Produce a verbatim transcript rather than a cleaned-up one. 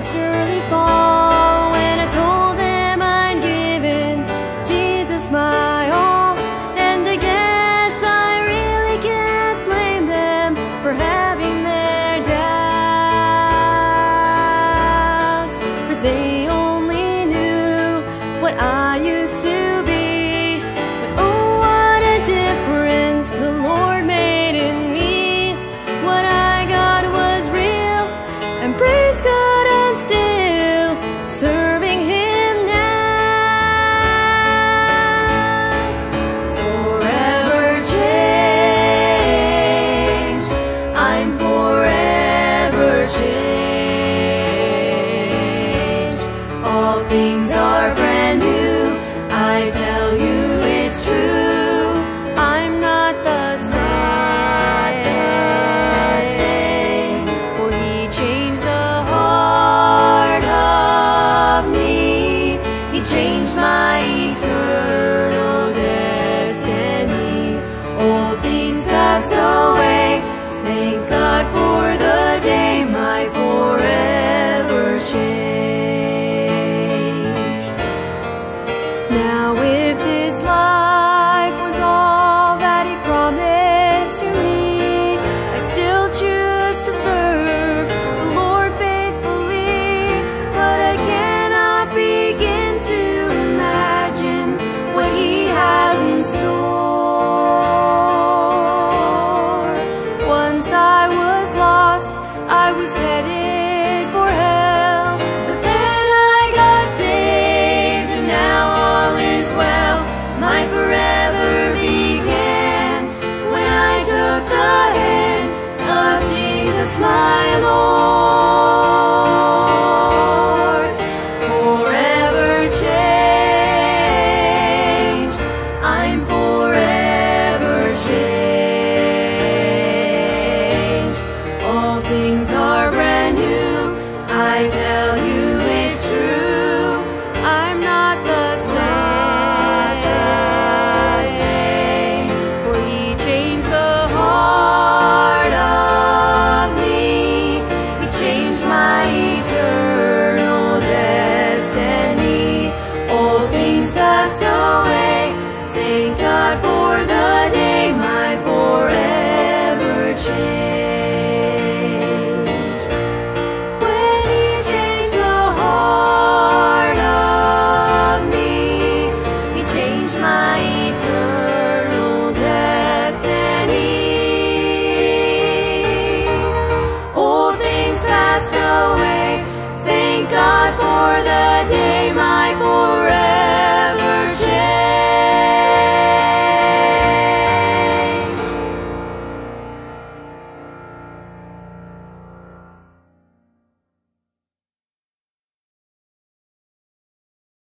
would surely fall when I told them I'd given Jesus my all. And I guess I really can't blame them for having their doubts, for they only knew what I used to be. But oh, what a difference the Lord made in me. What I got was real, and praise God I'm still serving Him now. Forever changed, I'm forever changed. All things